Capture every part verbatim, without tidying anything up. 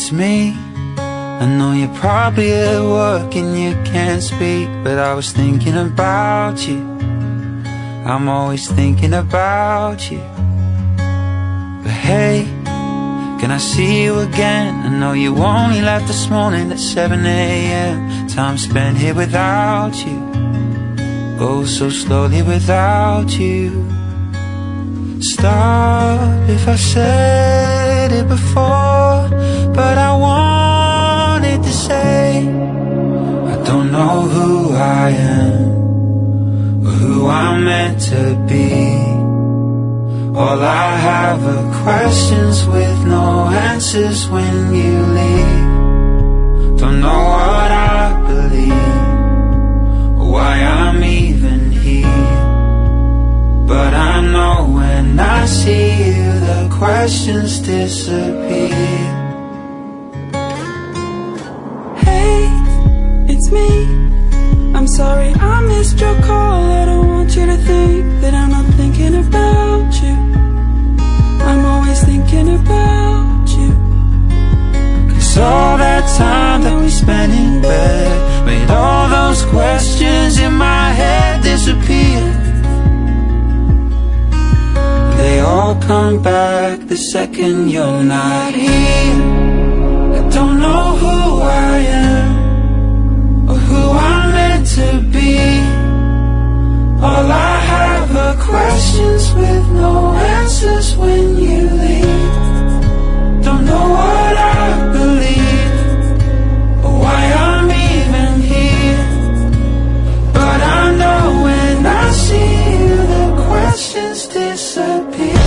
it's me. I know you're probably at work and you can't speak, but I was thinking about you. I'm always thinking about you. But hey, can I see you again? I know you only left this morning at seven A M Time spent here without you goes so slowly without you. Stop if I said it before, but I wanted to say I don't know who I am or who I'm meant to be. All I have are questions with no answers when you leave. Don't know what I believe or why I'm even here, but I know when I see you the questions disappear. Hey, it's me. I'm sorry I missed your call. I don't want you to think that I'm not thinking about you. I'm always thinking about you. Cause all that time that we spent in bed made all those questions in my head disappear. They all come back the second you're not here. I don't know who I am or who I'm meant to be. All I have are questions with no answers when you leave. Don't know what I believe or why I'm even here, but I know when I see you the questions disappear.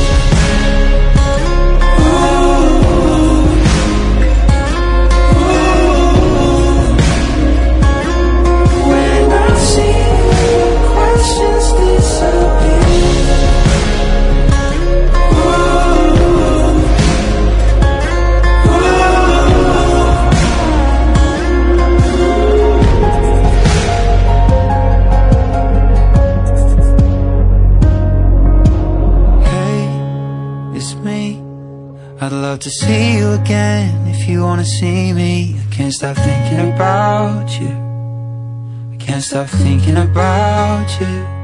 I'd love to see you again if you wanna see me. I can't stop thinking about you. I can't stop thinking about you.